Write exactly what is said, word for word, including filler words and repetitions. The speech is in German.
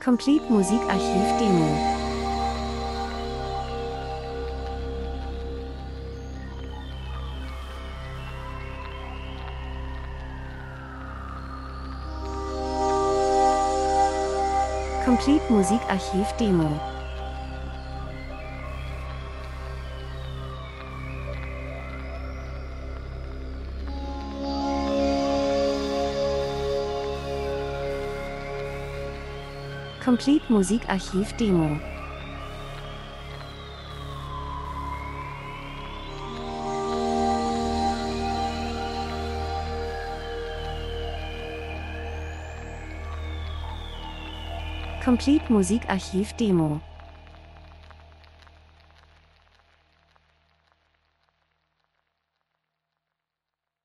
Complete Musikarchiv Demo. Complete Musikarchiv Demo. Complete Musikarchiv Demo. Complete Musikarchiv Demo.